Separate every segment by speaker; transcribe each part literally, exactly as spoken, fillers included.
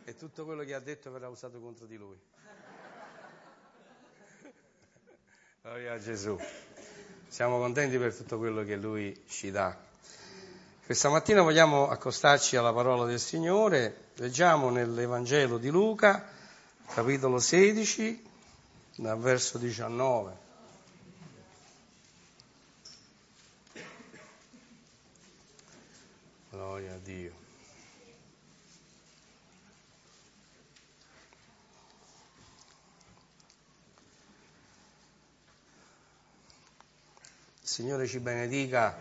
Speaker 1: e tutto quello che ha detto verrà usato contro di lui. Gloria a Gesù. Siamo contenti per tutto quello che lui ci dà. Questa mattina vogliamo accostarci alla parola del Signore. Leggiamo nell'Evangelo di Luca, capitolo sedici, dal verso diciannove. Gloria a Dio. Il Signore ci benedica.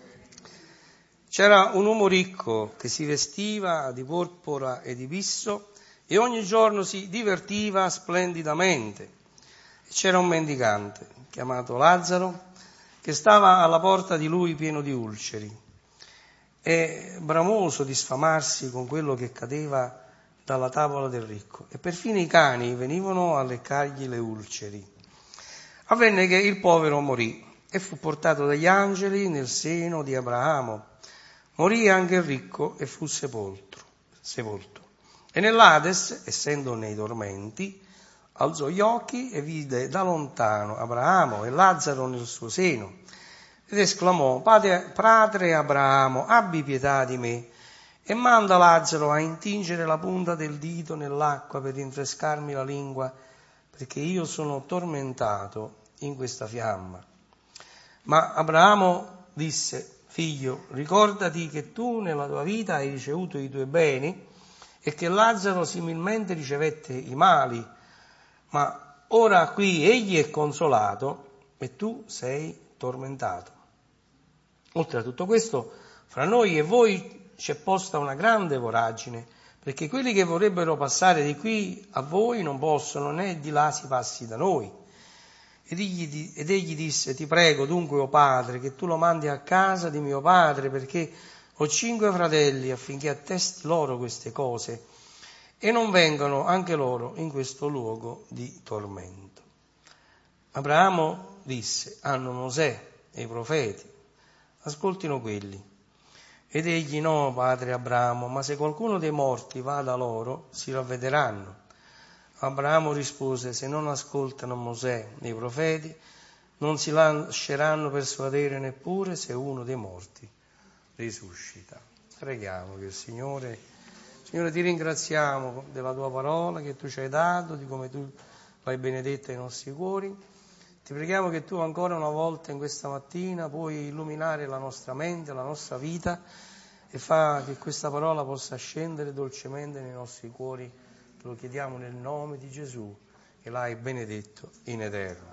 Speaker 1: C'era un uomo ricco che si vestiva di porpora e di bisso e ogni giorno si divertiva splendidamente. E c'era un mendicante chiamato Lazzaro che stava alla porta di lui pieno di ulceri e bramoso di sfamarsi con quello che cadeva dalla tavola del ricco. E perfino i cani venivano a leccargli le ulceri. Avvenne che il povero morì e fu portato dagli angeli nel seno di Abramo. Morì anche il ricco e fu sepolto. sepolto. E nell'Ades, essendo nei dormenti, alzò gli occhi e vide da lontano Abramo e Lazzaro nel suo seno. Ed esclamò: Padre, padre Abramo, abbi pietà di me e manda Lazzaro a intingere la punta del dito nell'acqua per rinfrescarmi la lingua, perché io sono tormentato in questa fiamma. Ma Abramo disse: Figlio, ricordati che tu nella tua vita hai ricevuto i tuoi beni e che Lazzaro similmente ricevette i mali, ma ora qui egli è consolato e tu sei tormentato. Oltre a tutto questo, fra noi e voi c'è posta una grande voragine, perché quelli che vorrebbero passare di qui a voi non possono, né di là si passi da noi. Ed egli, ed egli disse: Ti prego dunque, o padre, che tu lo mandi a casa di mio padre, perché ho cinque fratelli, affinché attesti loro queste cose e non vengano anche loro in questo luogo di tormento. Abramo disse: Hanno Mosè e i profeti, ascoltino quelli. Ed egli: No, padre Abramo, ma se qualcuno dei morti va da loro, si ravvederanno. Abramo rispose: Se non ascoltano Mosè e i profeti, non si lasceranno persuadere neppure se uno dei morti risuscita. Preghiamo che il Signore, Signore, ti ringraziamo della tua parola che tu ci hai dato, di come tu l'hai benedetta ai nostri cuori. Ti preghiamo che tu ancora una volta in questa mattina puoi illuminare la nostra mente, la nostra vita e fa che questa parola possa scendere dolcemente nei nostri cuori. Te lo chiediamo nel nome di Gesù, che l'hai benedetto in eterno.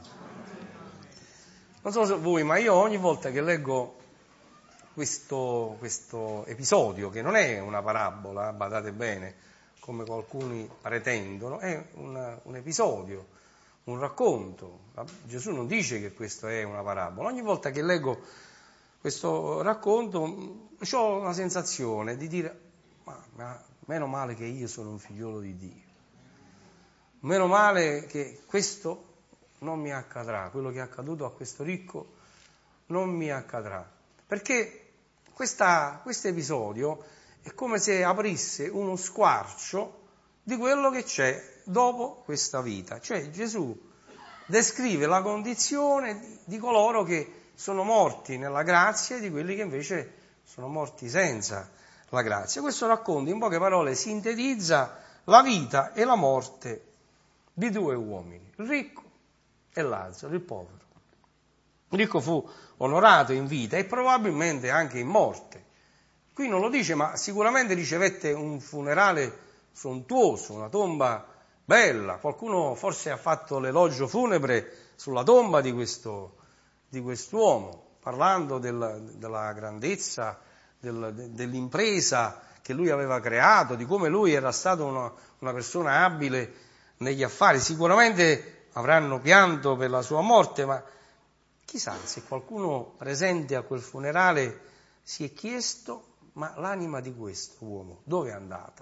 Speaker 1: Non so se voi, ma io ogni volta che leggo questo, questo episodio, che non è una parabola, badate bene, come alcuni pretendono, è una, un episodio, un racconto. Gesù non dice che questo è una parabola. Ogni volta che leggo questo racconto ho una sensazione di dire: ma, ma meno male che io sono un figliolo di Dio. Meno male che questo non mi accadrà, quello che è accaduto a questo ricco non mi accadrà. Perché questo episodio è come se aprisse uno squarcio di quello che c'è dopo questa vita. Cioè Gesù descrive la condizione di coloro che sono morti nella grazia e di quelli che invece sono morti senza la grazia. Questo racconto, in poche parole, sintetizza la vita e la morte di due uomini, il ricco e Lazzaro, il povero. Il ricco fu onorato in vita e probabilmente anche in morte. Qui non lo dice, ma sicuramente ricevette un funerale sontuoso, una tomba bella. Qualcuno forse ha fatto l'elogio funebre sulla tomba di questo di quest'uomo, parlando del, della grandezza del, de, dell'impresa che lui aveva creato, di come lui era stato una, una persona abile negli affari. Sicuramente avranno pianto per la sua morte, ma chissà se qualcuno presente a quel funerale si è chiesto: ma l'anima di questo uomo dove è andata?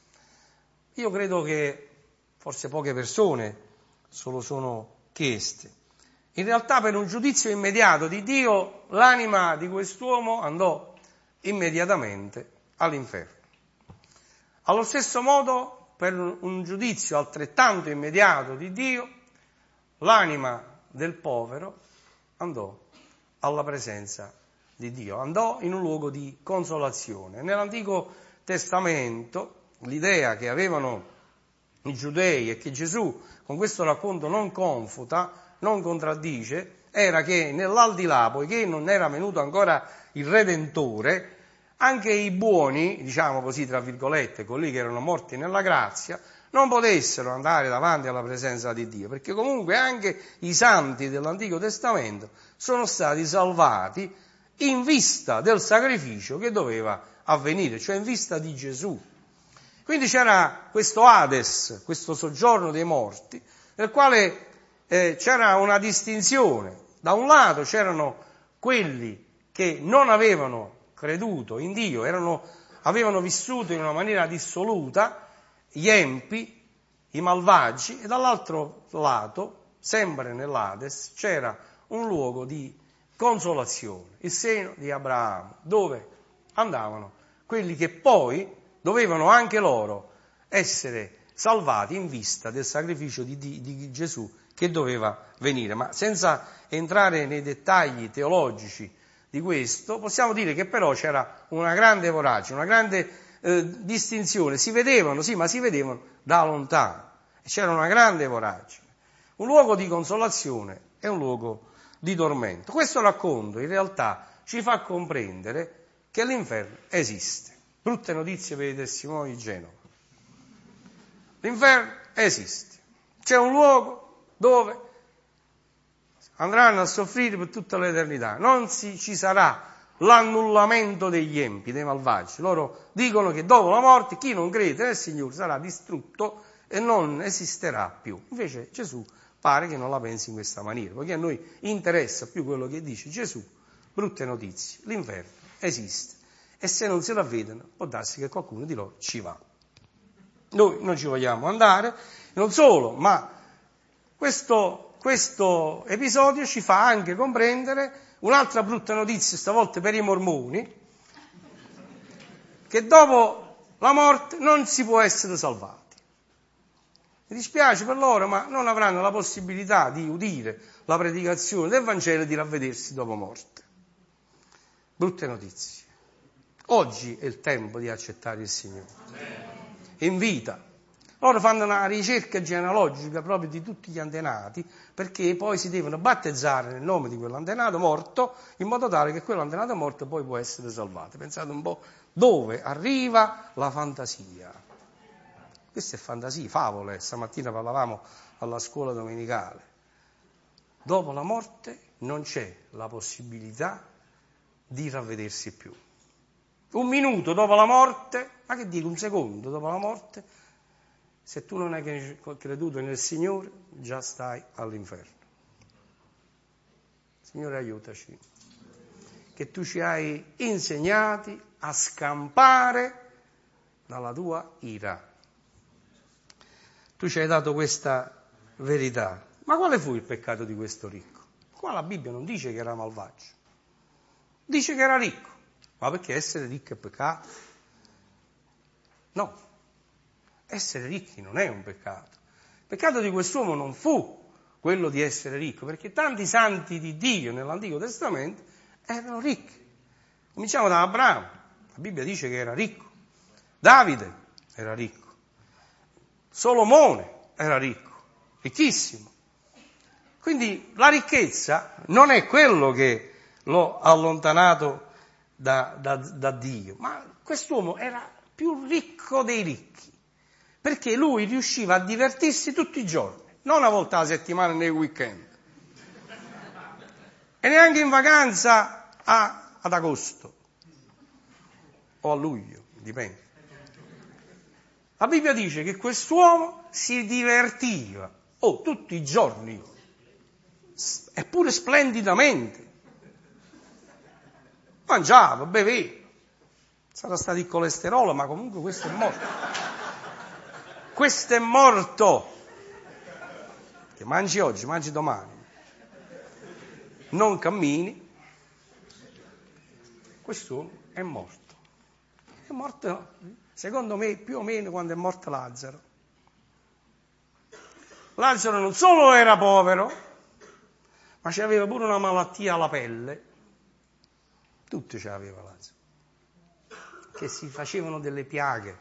Speaker 1: Io credo che forse poche persone se lo sono chieste. In realtà, per un giudizio immediato di Dio, l'anima di quest'uomo andò immediatamente all'inferno. Allo stesso modo per un, un giudizio altrettanto immediato di Dio, l'anima del povero andò alla presenza di Dio, andò in un luogo di consolazione. Nell'Antico Testamento l'idea che avevano i giudei e che Gesù con questo racconto non confuta, non contraddice, era che nell'aldilà, poiché non era venuto ancora il Redentore, anche i buoni, diciamo così tra virgolette, colui che erano morti nella grazia, non potessero andare davanti alla presenza di Dio, perché comunque anche i santi dell'Antico Testamento sono stati salvati in vista del sacrificio che doveva avvenire, cioè in vista di Gesù. Quindi c'era questo Hades, questo soggiorno dei morti, nel quale eh, c'era una distinzione. Da un lato c'erano quelli che non avevano creduto in Dio, erano, avevano vissuto in una maniera dissoluta, gli empi, i malvagi, e dall'altro lato, sempre nell'Hades, c'era un luogo di consolazione, il seno di Abramo, dove andavano quelli che poi dovevano anche loro essere salvati in vista del sacrificio di, di, di Gesù che doveva venire. Ma senza entrare nei dettagli teologici di questo, possiamo dire che però c'era una grande voragine, una grande eh, distinzione. Si vedevano, sì, ma si vedevano da lontano. C'era una grande voragine. Un luogo di consolazione e un luogo di tormento. Questo racconto in realtà ci fa comprendere che l'inferno esiste. Brutte notizie per i testimoni di Genova. L'inferno esiste. C'è un luogo dove andranno a soffrire per tutta l'eternità. Non si, ci sarà l'annullamento degli empi, dei malvagi. Loro dicono che dopo la morte chi non crede nel Signore sarà distrutto e non esisterà più. Invece Gesù pare che non la pensi in questa maniera, perché a noi interessa più quello che dice Gesù. Brutte notizie, l'inferno esiste. E se non se la vedono, può darsi che qualcuno di loro ci va. Noi non ci vogliamo andare, non solo, ma questo, questo episodio ci fa anche comprendere un'altra brutta notizia, stavolta per i mormoni, che dopo la morte non si può essere salvati. Mi dispiace per loro, ma non avranno la possibilità di udire la predicazione del Vangelo e di ravvedersi dopo morte. Brutte notizie. Oggi è il tempo di accettare il Signore. In vita. Loro fanno una ricerca genealogica proprio di tutti gli antenati, perché poi si devono battezzare nel nome di quell'antenato morto, in modo tale che quell'antenato morto poi può essere salvato. Pensate un po' dove arriva la fantasia. Questa è fantasia, favole. Stamattina parlavamo alla scuola domenicale. Dopo la morte non c'è la possibilità di ravvedersi più. Un minuto dopo la morte, ma che dico, un secondo dopo la morte, se tu non hai creduto nel Signore, già stai all'inferno. Signore, aiutaci, che tu ci hai insegnati a scampare dalla tua ira. Tu ci hai dato questa verità. Ma quale fu il peccato di questo ricco? Qua la Bibbia non dice che era malvagio, dice che era ricco. Ma perché essere ricchi è peccato? No, essere ricchi non è un peccato. Il peccato di quest'uomo non fu quello di essere ricco, perché tanti santi di Dio nell'Antico Testamento erano ricchi. Cominciamo da Abramo, la Bibbia dice che era ricco. Davide era ricco. Solomone era ricco, ricchissimo. Quindi la ricchezza non è quello che l'ho allontanato Da, da, da Dio, ma quest'uomo era più ricco dei ricchi, perché lui riusciva a divertirsi tutti i giorni, non una volta alla settimana nei weekend, e neanche in vacanza a, ad agosto o a luglio, dipende. La Bibbia dice che quest'uomo si divertiva, oh, tutti i giorni, eppure splendidamente. Mangiava, beveva, sarà stato il colesterolo, ma comunque questo è morto. Questo è morto. Che mangi oggi, mangi domani. Non cammini. Quest'uomo è morto. È morto, secondo me, più o meno quando è morto Lazzaro. Lazzaro non solo era povero, ma c'aveva pure una malattia alla pelle. Tutto ce l'aveva Lazzaro. Che si facevano delle piaghe.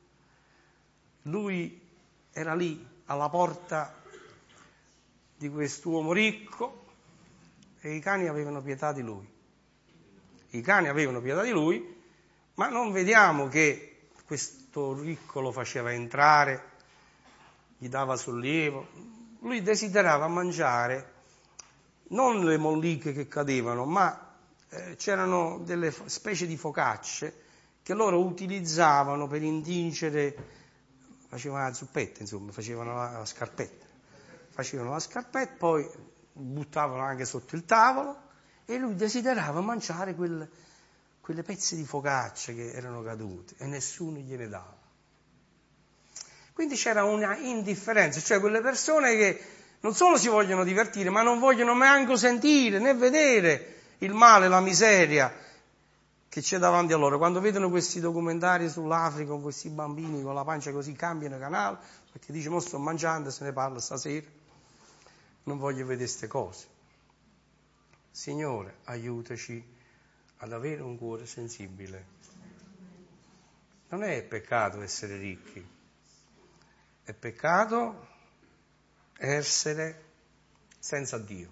Speaker 1: Lui era lì alla porta di quest'uomo ricco e i cani avevano pietà di lui. I cani avevano pietà di lui, ma non vediamo che questo ricco lo faceva entrare, gli dava sollievo. Lui desiderava mangiare non le molliche che cadevano, ma eh, c'erano delle specie di focacce che loro utilizzavano per intingere, facevano la zuppetta, insomma, facevano la, la scarpetta. Facevano la scarpetta, poi buttavano anche sotto il tavolo e lui desiderava mangiare quel, quelle pezze di focaccia che erano cadute e nessuno gliene dava. Quindi c'era una indifferenza, cioè quelle persone che non solo si vogliono divertire, ma non vogliono neanche sentire né vedere il male, la miseria che c'è davanti a loro. Quando vedono questi documentari sull'Africa con questi bambini con la pancia così, cambiano canale, perché dice, mo sto mangiando, se ne parla stasera, non voglio vedere queste cose. Signore, aiutaci ad avere un cuore sensibile. Non è peccato essere ricchi, è peccato essere senza Dio.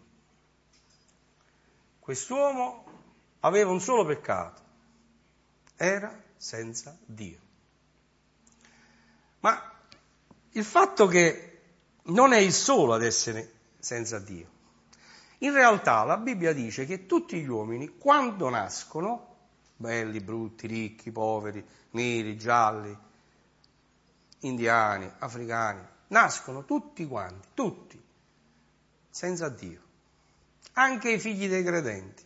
Speaker 1: Quest'uomo aveva un solo peccato, era senza Dio. Ma il fatto che non è il solo ad essere senza Dio. In realtà la Bibbia dice che tutti gli uomini, quando nascono, belli, brutti, ricchi, poveri, neri, gialli, indiani, africani, nascono tutti quanti, tutti, senza Dio. Anche i figli dei credenti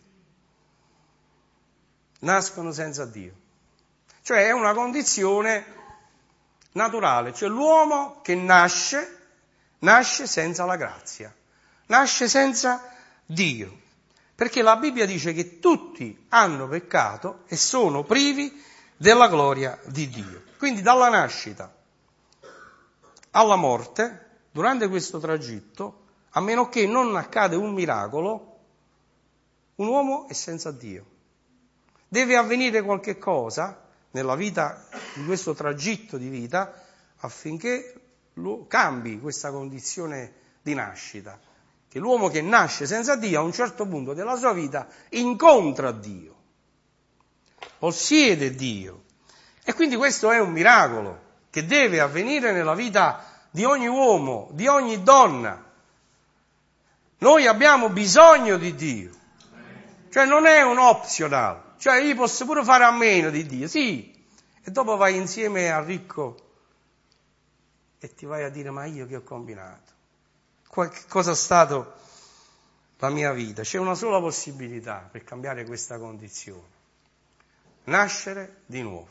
Speaker 1: nascono senza Dio. Cioè è una condizione naturale, cioè l'uomo che nasce, nasce senza la grazia, nasce senza Dio, perché la Bibbia dice che tutti hanno peccato e sono privi della gloria di Dio. Quindi dalla nascita alla morte, durante questo tragitto, a meno che non accade un miracolo, un uomo è senza Dio. Deve avvenire qualche cosa nella vita, di questo tragitto di vita, affinché cambi questa condizione di nascita. Che l'uomo che nasce senza Dio a un certo punto della sua vita incontra Dio, possiede Dio. E quindi questo è un miracolo che deve avvenire nella vita di ogni uomo, di ogni donna. Noi abbiamo bisogno di Dio, cioè non è un optional, cioè io posso pure fare a meno di Dio, sì, e dopo vai insieme al ricco e ti vai a dire, ma io che ho combinato? Che cosa è stato la mia vita? C'è una sola possibilità per cambiare questa condizione: nascere di nuovo.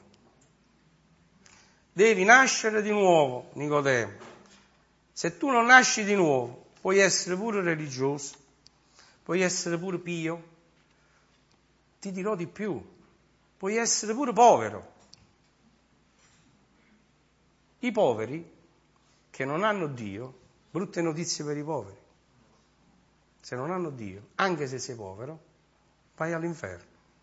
Speaker 1: Devi nascere di nuovo, Nicodemo. Se tu non nasci di nuovo, puoi essere pure religioso, puoi essere pure pio, ti dirò di più, puoi essere pure povero. I poveri che non hanno Dio, brutte notizie per i poveri. Se non hanno Dio, anche se sei povero, vai all'inferno.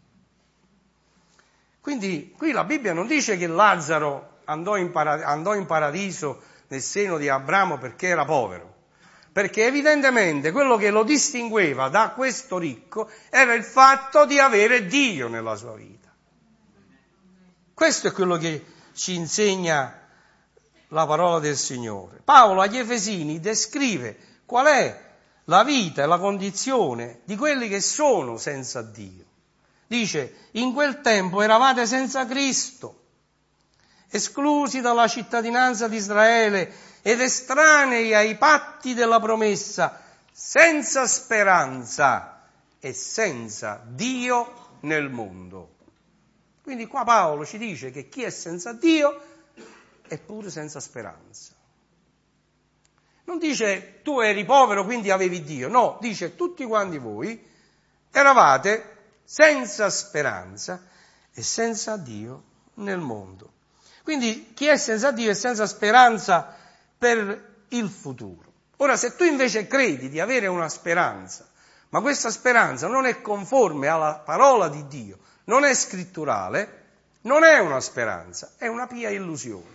Speaker 1: Quindi qui la Bibbia non dice che Lazzaro andò in, parad- andò in paradiso nel seno di Abramo perché era povero, perché evidentemente quello che lo distingueva da questo ricco era il fatto di avere Dio nella sua vita. Questo è quello che ci insegna la parola del Signore. Paolo agli Efesini descrive qual è la vita e la condizione di quelli che sono senza Dio. Dice, in quel tempo eravate senza Cristo, esclusi dalla cittadinanza di Israele ed estranei ai patti della promessa, senza speranza e senza Dio nel mondo. Quindi qua Paolo ci dice che chi è senza Dio è pure senza speranza. Non dice tu eri povero quindi avevi Dio, no, dice tutti quanti voi eravate senza speranza e senza Dio nel mondo. Quindi chi è senza Dio è senza speranza per il futuro. Ora, se tu invece credi di avere una speranza, ma questa speranza non è conforme alla parola di Dio, non è scritturale, non è una speranza, è una pia illusione.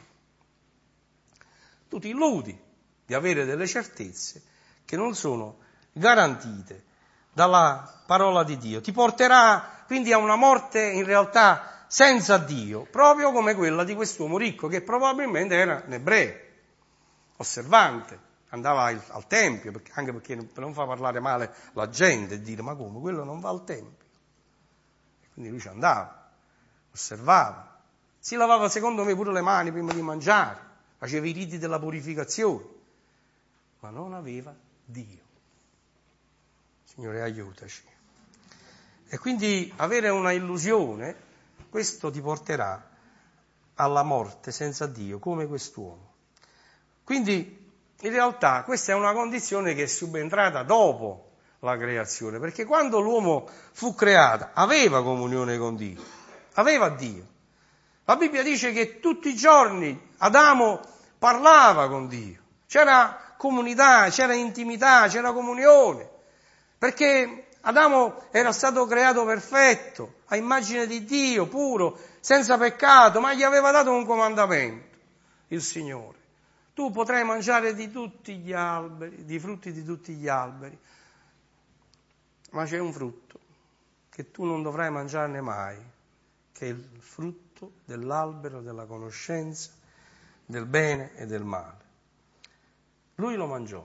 Speaker 1: Tu ti illudi di avere delle certezze che non sono garantite dalla parola di Dio. Ti porterà quindi a una morte in realtà senza Dio, proprio come quella di quest'uomo ricco, che probabilmente era un ebreo, osservante, andava al, al tempio, perché, anche perché per non fa parlare male la gente e dire ma come, quello non va al tempio. E quindi lui ci andava, osservava, si lavava secondo me pure le mani prima di mangiare, faceva i riti della purificazione, ma non aveva Dio. Signore, aiutaci. E quindi avere una illusione, questo ti porterà alla morte senza Dio, come quest'uomo. Quindi in realtà questa è una condizione che è subentrata dopo la creazione, perché quando l'uomo fu creato aveva comunione con Dio, aveva Dio. La Bibbia dice che tutti i giorni Adamo parlava con Dio, c'era comunità, c'era intimità, c'era comunione, perché Adamo era stato creato perfetto, a immagine di Dio, puro, senza peccato, ma gli aveva dato un comandamento, il Signore. Tu potrai mangiare di tutti gli alberi, di frutti di tutti gli alberi, ma c'è un frutto che tu non dovrai mangiarne mai, che è il frutto dell'albero della conoscenza del bene e del male. Lui lo mangiò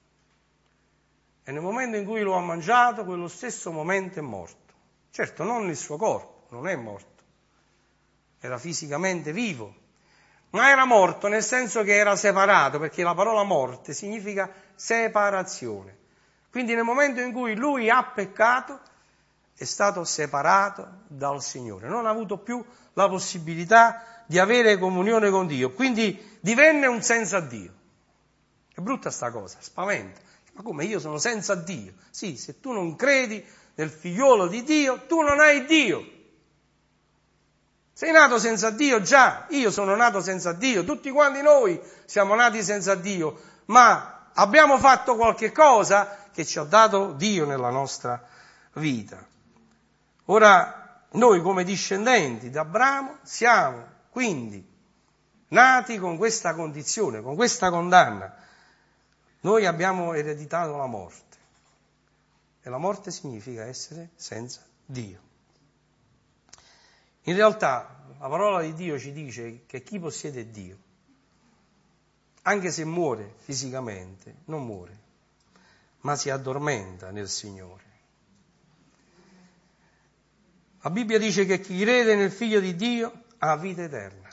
Speaker 1: e nel momento in cui lo ha mangiato, quello stesso momento è morto. Certo, non il suo corpo, non è morto, era fisicamente vivo, ma era morto nel senso che era separato, perché la parola morte significa separazione. Quindi nel momento in cui lui ha peccato è stato separato dal Signore, non ha avuto più la possibilità di avere comunione con Dio, quindi divenne un senza Dio. È brutta sta cosa, spaventa. Ma come, io sono senza Dio? Sì, se tu non credi nel figliolo di Dio, tu non hai Dio. Sei nato senza Dio? Già, io sono nato senza Dio, tutti quanti noi siamo nati senza Dio, ma abbiamo fatto qualche cosa che ci ha dato Dio nella nostra vita. Ora, noi come discendenti di Abramo siamo quindi nati con questa condizione, con questa condanna. Noi abbiamo ereditato la morte e la morte significa essere senza Dio. In realtà la parola di Dio ci dice che chi possiede Dio, anche se muore fisicamente, non muore, ma si addormenta nel Signore. La Bibbia dice che chi crede nel Figlio di Dio ha vita eterna.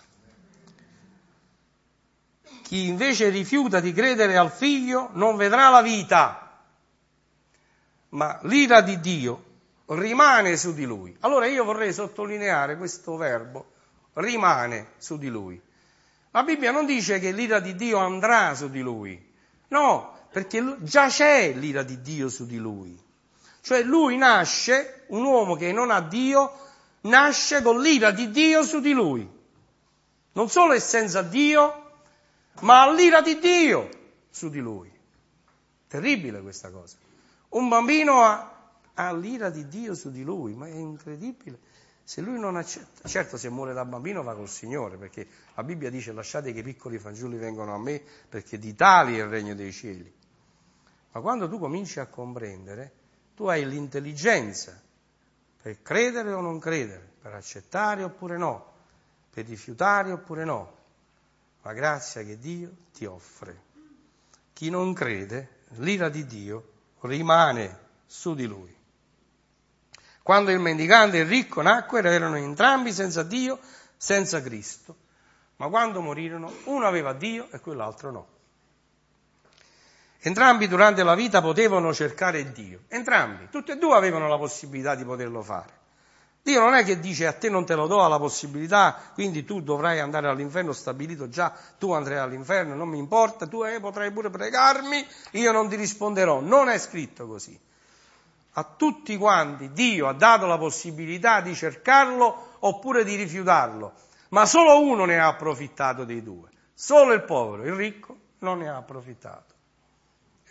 Speaker 1: Chi invece rifiuta di credere al Figlio non vedrà la vita, ma l'ira di Dio rimane su di lui. Allora io vorrei sottolineare questo verbo, rimane su di lui. La Bibbia non dice che l'ira di Dio andrà su di lui, no, perché già c'è l'ira di Dio su di lui. Cioè lui nasce, un uomo che non ha Dio, nasce con l'ira di Dio su di lui. Non solo è senza Dio, ma ha l'ira di Dio su di lui. Terribile questa cosa. Un bambino ha ha l'ira di Dio su di lui, ma è incredibile. Se lui non accetta, certo se muore da bambino va col Signore, perché la Bibbia dice lasciate che i piccoli fanciulli vengano a me, perché di tali è il regno dei cieli. Ma quando tu cominci a comprendere, tu hai l'intelligenza per credere o non credere, per accettare oppure no, per rifiutare oppure no, la grazia che Dio ti offre. Chi non crede, l'ira di Dio rimane su di lui. Quando il mendicante e il ricco nacquero erano entrambi senza Dio, senza Cristo, ma quando morirono uno aveva Dio e quell'altro no. Entrambi durante la vita potevano cercare Dio, entrambi, tutti e due avevano la possibilità di poterlo fare. Dio non è che dice a te non te lo do la possibilità, quindi tu dovrai andare all'inferno, stabilito già, tu andrai all'inferno, non mi importa, tu eh, potrai pure pregarmi, io non ti risponderò. Non è scritto così. A tutti quanti Dio ha dato la possibilità di cercarlo oppure di rifiutarlo, ma solo uno ne ha approfittato dei due, solo il povero, il ricco non ne ha approfittato.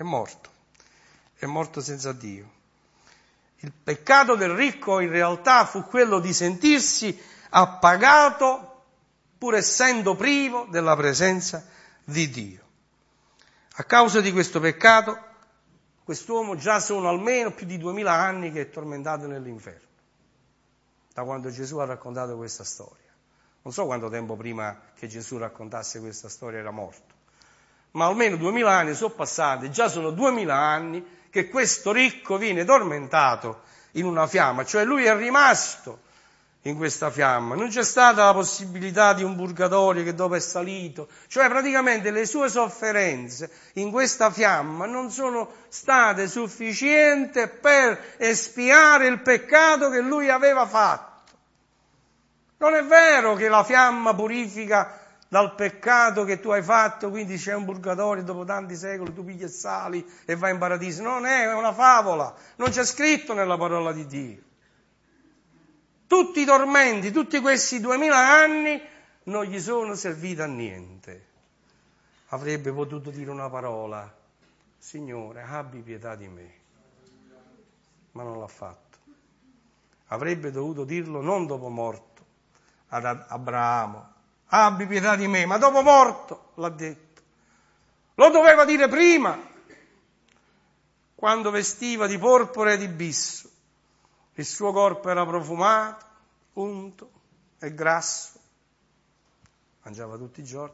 Speaker 1: è morto, è morto senza Dio. Il peccato del ricco in realtà fu quello di sentirsi appagato pur essendo privo della presenza di Dio. A causa di questo peccato, quest'uomo già sono almeno più di duemila anni che è tormentato nell'inferno, da quando Gesù ha raccontato questa storia. Non so quanto tempo prima che Gesù raccontasse questa storia era morto, ma almeno duemila anni sono passati, già sono duemila anni che questo ricco viene tormentato in una fiamma, cioè lui è rimasto in questa fiamma, non c'è stata la possibilità di un purgatorio che dopo è salito, cioè praticamente le sue sofferenze in questa fiamma non sono state sufficienti per espiare il peccato che lui aveva fatto. Non è vero che la fiamma purifica dal peccato che tu hai fatto, quindi c'è un purgatorio, dopo tanti secoli tu pigli e sali e vai in paradiso. Non è, è una favola, non c'è scritto nella parola di Dio. Tutti i tormenti, tutti questi duemila anni non gli sono serviti a niente. Avrebbe potuto dire una parola: Signore, abbi pietà di me, ma non l'ha fatto. Avrebbe dovuto dirlo non dopo morto ad Abramo: abbi pietà di me, ma dopo morto l'ha detto. Lo doveva dire prima, quando vestiva di porpora e di bisso. Il suo corpo era profumato, unto e grasso. Mangiava tutti i giorni,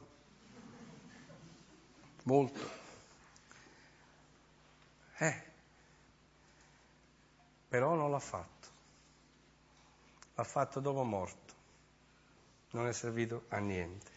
Speaker 1: molto. Eh, però non l'ha fatto. L'ha fatto dopo morto. Non è servito a niente.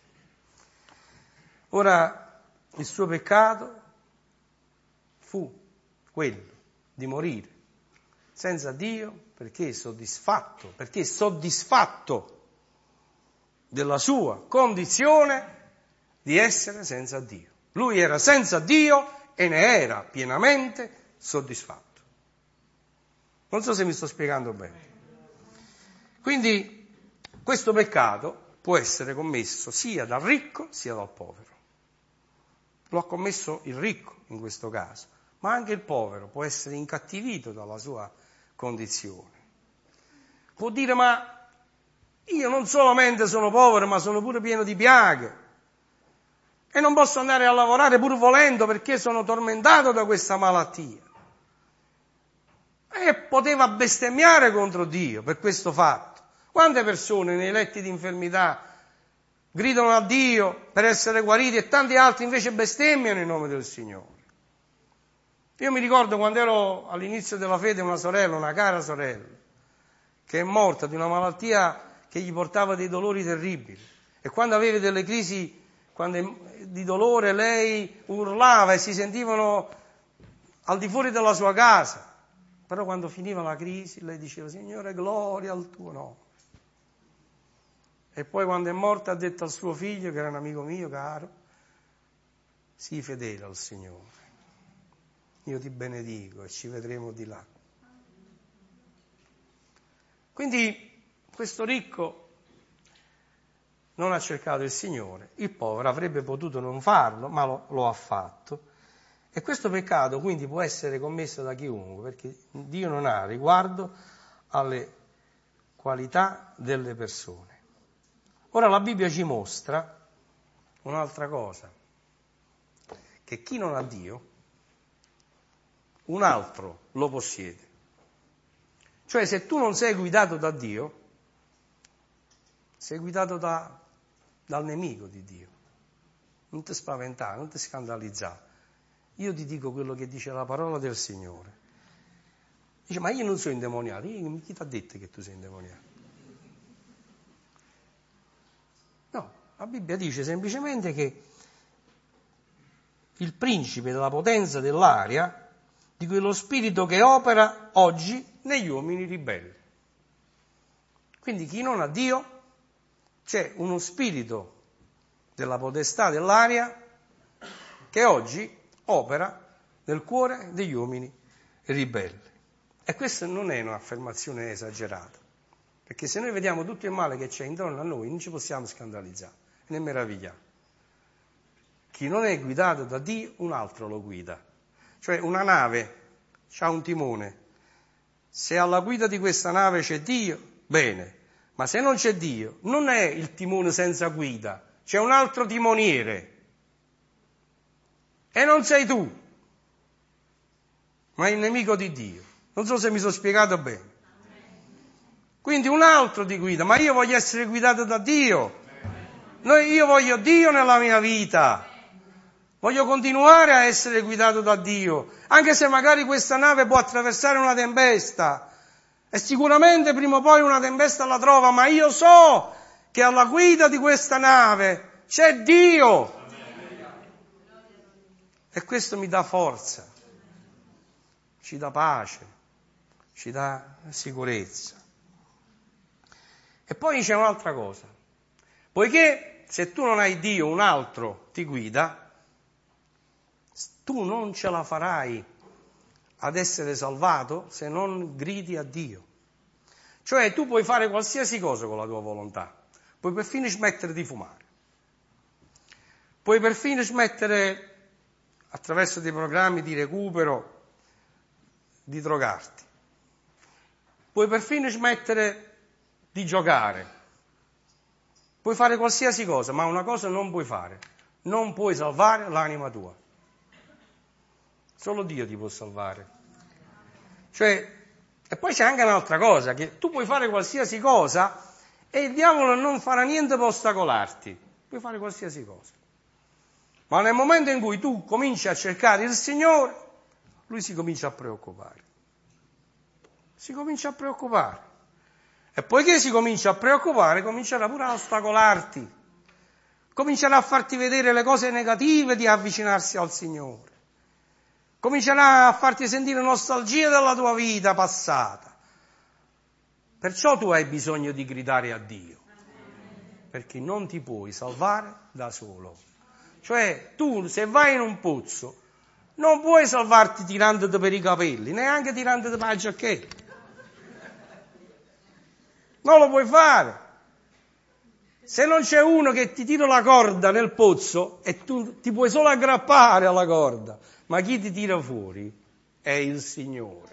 Speaker 1: Ora, il suo peccato fu quello di morire senza Dio, perché soddisfatto, perché soddisfatto della sua condizione di essere senza Dio. Lui era senza Dio e ne era pienamente soddisfatto. Non so se mi sto spiegando bene. Quindi questo peccato può essere commesso sia dal ricco sia dal povero. Lo ha commesso il ricco in questo caso, ma anche il povero può essere incattivito dalla sua condizione. Può dire: ma io non solamente sono povero, ma sono pure pieno di piaghe e non posso andare a lavorare pur volendo perché sono tormentato da questa malattia. E poteva bestemmiare contro Dio per questo fatto. Quante persone nei letti di infermità gridano a Dio per essere guariti e tanti altri invece bestemmiano in nome del Signore. Io mi ricordo quando ero all'inizio della fede una sorella, una cara sorella, che è morta di una malattia che gli portava dei dolori terribili. E quando aveva delle crisi quando di dolore lei urlava e si sentivano al di fuori della sua casa. Però quando finiva la crisi lei diceva: Signore, gloria al tuo nome. E poi quando è morta ha detto al suo figlio, che era un amico mio caro: sii fedele al Signore, io ti benedico e ci vedremo di là. Quindi questo ricco non ha cercato il Signore, il povero avrebbe potuto non farlo, ma lo, lo ha fatto. E questo peccato quindi può essere commesso da chiunque, perché Dio non ha riguardo alle qualità delle persone. Ora la Bibbia ci mostra un'altra cosa, che chi non ha Dio, un altro lo possiede. Cioè, se tu non sei guidato da Dio, sei guidato da, dal nemico di Dio. Non ti spaventare, non ti scandalizzare. Io ti dico quello che dice la parola del Signore. Dice: ma io non sono indemoniato. Io, chi ti ha detto che tu sei indemoniato? No, la Bibbia dice semplicemente che il principe della potenza dell'aria, di quello spirito che opera oggi negli uomini ribelli. Quindi chi non ha Dio, c'è uno spirito della potestà dell'aria che oggi opera nel cuore degli uomini ribelli. E questa non è un'affermazione esagerata, perché se noi vediamo tutto il male che c'è intorno a noi non ci possiamo scandalizzare né meravigliare. Chi non è guidato da Dio, un altro lo guida. Cioè una nave ha un timone. Se alla guida di questa nave c'è Dio, bene, ma se non c'è Dio, non è il timone senza guida, c'è un altro timoniere. E non sei tu, ma il nemico di Dio. Non so se mi sono spiegato bene. Quindi un altro ti guida, ma io voglio essere guidato da Dio. Noi, io voglio Dio nella mia vita. Voglio continuare a essere guidato da Dio, anche se magari questa nave può attraversare una tempesta. E sicuramente prima o poi una tempesta la trova, ma io so che alla guida di questa nave c'è Dio. E questo mi dà forza, ci dà pace, ci dà sicurezza. E poi c'è un'altra cosa. Poiché se tu non hai Dio, un altro ti guida, tu non ce la farai ad essere salvato se non gridi a Dio. Cioè tu puoi fare qualsiasi cosa con la tua volontà, puoi perfino smettere di fumare, puoi perfino smettere attraverso dei programmi di recupero di drogarti, puoi perfino smettere di giocare, puoi fare qualsiasi cosa, ma una cosa non puoi fare, non puoi salvare l'anima tua. Solo Dio ti può salvare. Cioè, e poi c'è anche un'altra cosa, che tu puoi fare qualsiasi cosa e il diavolo non farà niente per ostacolarti. Puoi fare qualsiasi cosa. Ma nel momento in cui tu cominci a cercare il Signore, Lui si comincia a preoccupare. Si comincia a preoccupare. E poiché si comincia a preoccupare, comincerà pure a ostacolarti. Comincerà a farti vedere le cose negative di avvicinarsi al Signore. Comincerà a farti sentire nostalgia della tua vita passata. Perciò tu hai bisogno di gridare a Dio, perché non ti puoi salvare da solo. Cioè tu se vai in un pozzo non puoi salvarti tirandoti per i capelli, neanche tirandoti per la giacchetta. Non lo puoi fare. Se non c'è uno che ti tira la corda nel pozzo e tu ti puoi solo aggrappare alla corda, ma chi ti tira fuori è il Signore.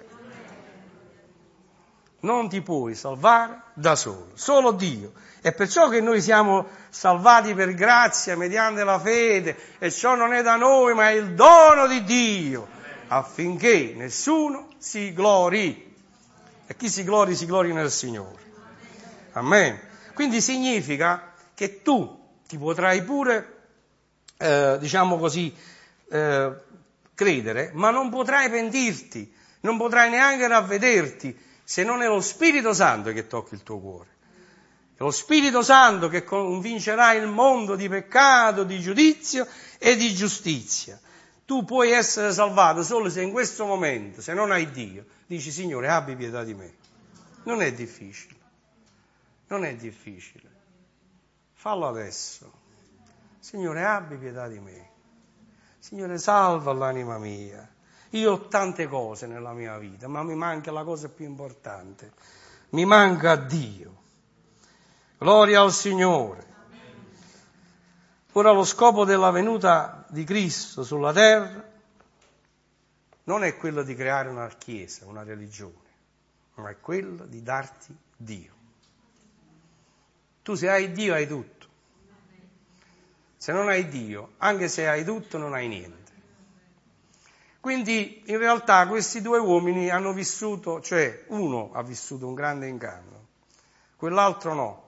Speaker 1: Non ti puoi salvare da solo, solo Dio. È perciò che noi siamo salvati per grazia, mediante la fede, e ciò non è da noi, ma è il dono di Dio, affinché nessuno si glori. E chi si glori, si glori nel Signore. Amen. Quindi significa che tu ti potrai pure, eh, diciamo così, eh, credere, ma non potrai pentirti, non potrai neanche ravvederti, se non è lo Spirito Santo che tocca il tuo cuore. È lo Spirito Santo che convincerà il mondo di peccato, di giudizio e di giustizia. Tu puoi essere salvato solo se in questo momento, se non hai Dio, dici: Signore, abbi pietà di me. Non è difficile. Non è difficile. Fallo adesso. Signore, abbi pietà di me. Signore, salva l'anima mia. Io ho tante cose nella mia vita, ma mi manca la cosa più importante. Mi manca Dio. Gloria al Signore. Ora lo scopo della venuta di Cristo sulla terra non è quello di creare una chiesa, una religione, ma è quello di darti Dio. Tu se hai Dio hai tutto. Se non hai Dio, anche se hai tutto, non hai niente. Quindi in realtà questi due uomini hanno vissuto, cioè uno ha vissuto un grande inganno, quell'altro no.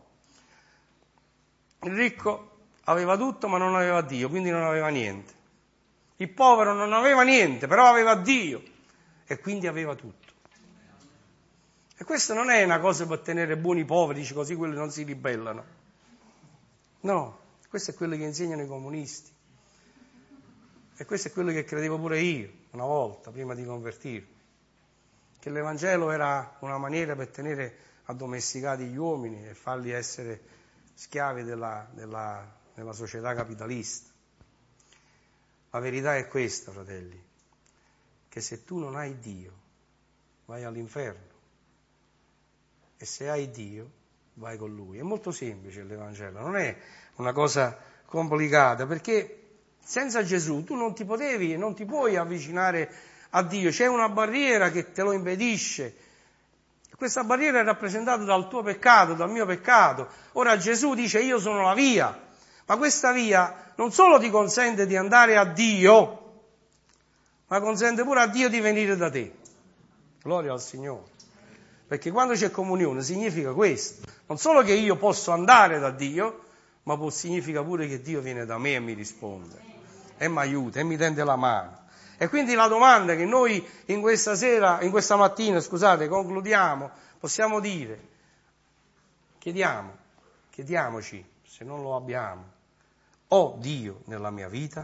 Speaker 1: Il ricco aveva tutto ma non aveva Dio, quindi non aveva niente. Il povero non aveva niente, però aveva Dio e quindi aveva tutto. E questo non è una cosa per tenere buoni i poveri, così quelli non si ribellano. No, questo è quello che insegnano i comunisti. E questo è quello che credevo pure io, una volta, prima di convertirmi. Che l'Evangelo era una maniera per tenere addomesticati gli uomini e farli essere schiavi della, della, della società capitalista. La verità è questa, fratelli, che se tu non hai Dio, vai all'inferno. E se hai Dio, vai con Lui. È molto semplice l'Evangelo, non è una cosa complicata, perché Senza Gesù tu non ti potevi, non ti puoi avvicinare a Dio, c'è una barriera che te lo impedisce. Questa barriera è rappresentata dal tuo peccato, dal mio peccato. Ora Gesù dice io sono la via, ma questa via non solo ti consente di andare a Dio, ma consente pure a Dio di venire da te. Gloria al Signore. Perché quando c'è comunione significa questo, non solo che io posso andare da Dio, ma può, significa pure che Dio viene da me e mi risponde, e mi aiuta, e mi tende la mano. E quindi la domanda che noi in questa sera, in questa mattina, scusate, concludiamo, possiamo dire, chiediamo, chiediamoci, se non lo abbiamo, ho Dio nella mia vita?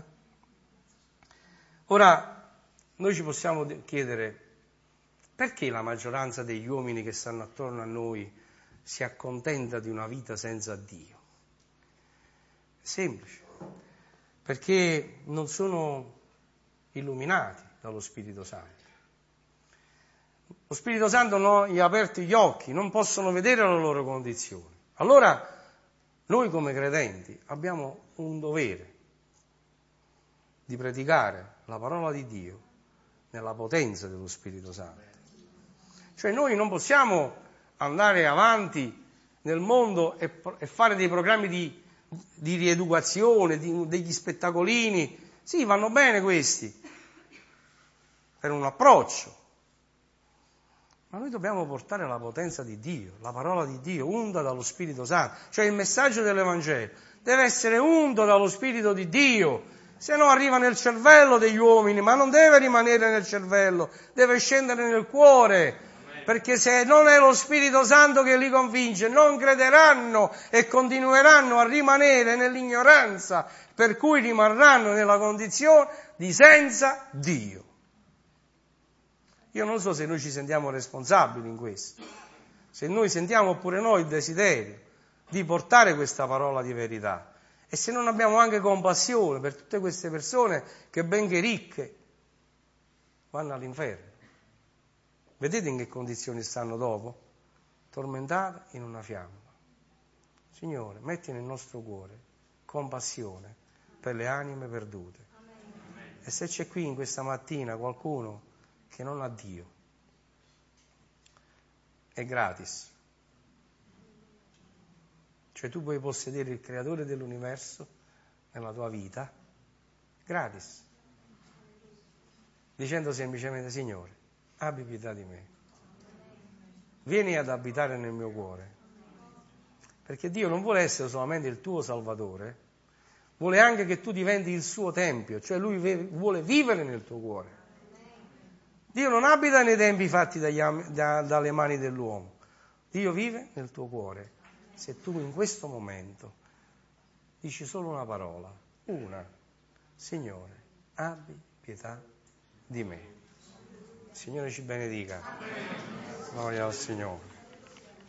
Speaker 1: Ora, noi ci possiamo chiedere, perché la maggioranza degli uomini che stanno attorno a noi si accontenta di una vita senza Dio? È semplice, perché non sono illuminati dallo Spirito Santo. Lo Spirito Santo non gli ha aperto gli occhi, non possono vedere la loro condizione. Allora, noi come credenti abbiamo un dovere di predicare la parola di Dio nella potenza dello Spirito Santo. Cioè noi non possiamo andare avanti nel mondo e, e fare dei programmi di, di rieducazione, di, degli spettacolini. Sì, vanno bene questi, per un approccio. Ma noi dobbiamo portare la potenza di Dio, la parola di Dio, unta dallo Spirito Santo. Cioè il messaggio dell'Evangelo deve essere unto dallo Spirito di Dio. Se no arriva nel cervello degli uomini, ma non deve rimanere nel cervello, deve scendere nel cuore. Perché se non è lo Spirito Santo che li convince, non crederanno e continueranno a rimanere nell'ignoranza, per cui rimarranno nella condizione di senza Dio. Io non so se noi ci sentiamo responsabili in questo, se noi sentiamo pure noi il desiderio di portare questa parola di verità e se non abbiamo anche compassione per tutte queste persone che benché ricche vanno all'inferno. Vedete in che condizioni stanno dopo? Tormentate in una fiamma. Signore, metti nel nostro cuore compassione per le anime perdute. Amen. E se c'è qui in questa mattina qualcuno che non ha Dio, è gratis. Cioè tu puoi possedere il creatore dell'universo nella tua vita, gratis, dicendo semplicemente Signore, abbi pietà di me, vieni ad abitare nel mio cuore, perché Dio non vuole essere solamente il tuo Salvatore, vuole anche che tu diventi il suo tempio, cioè Lui vuole vivere nel tuo cuore. Dio non abita nei tempi fatti dagli, da, dalle mani dell'uomo, Dio vive nel tuo cuore. Se tu in questo momento dici solo una parola, una, Signore, abbi pietà di me. Il Signore ci benedica. Gloria al Signore.